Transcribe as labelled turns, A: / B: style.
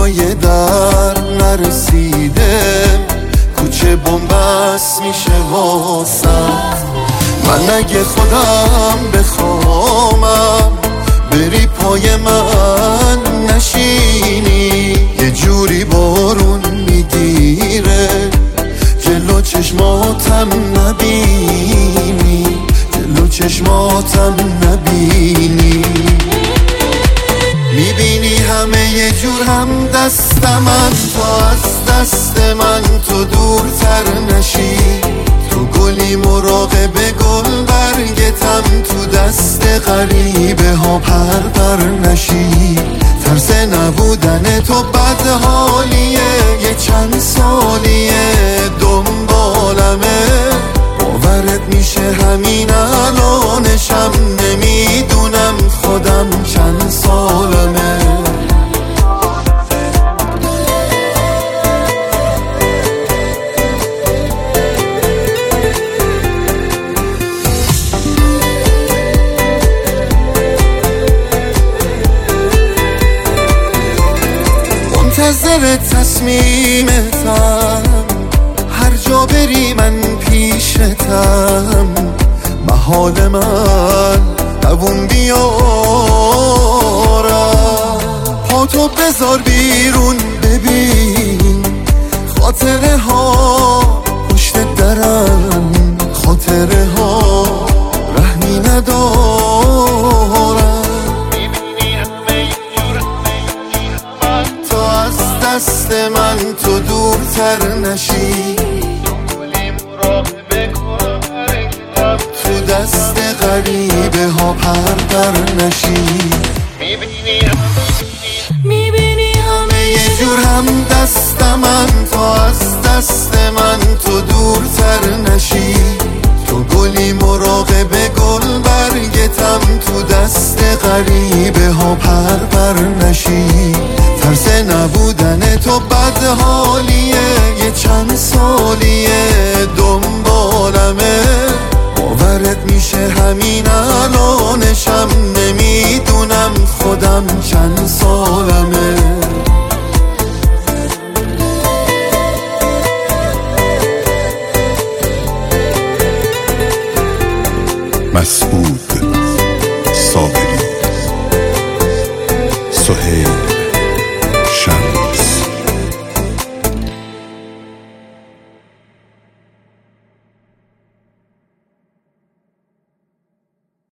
A: پای در نرسیده، کوچه بنبست میشه واسم. من اگه خودم بخوامم بری پای من نشینی، یه جوری بارون میگیره جلو چشماتم نبینی، جلو چشماتم نبینی. میبینی همه یه جور هم دستمن، تا از دست من تو دورتر نشی. تو گلی مراقب گل برگتم، تو دست غریبه ها پر نشی. ترس نبودن تو بد حالیه، یه چند سالیه دنبالمه. باورت میشه همین الانشم نمیدونم خودم چند سالمه. منتظر تصمیمتم، هر جا بری من پیشتم. محال من دوون بیارم، پاتو بذار بیرون ببین خاطره ها پشت درم، خاطره ها رحمی ندارم. تا از دست من تو دورتر نشی، تو دست غریبه ها پر نشی. میبینی همه یه جور هم دست من، تا از دست من تو دورتر نشی. تو گلی مراقب گل برگتم، تو دست غریبه ها پر نشی. ترس نبودن تو بد حالیه، یه چند سالیه دنبالمه. باورت میشه همین الانشم نمیدونم خودم چند سالمه.
B: مسعود صابری، سهیل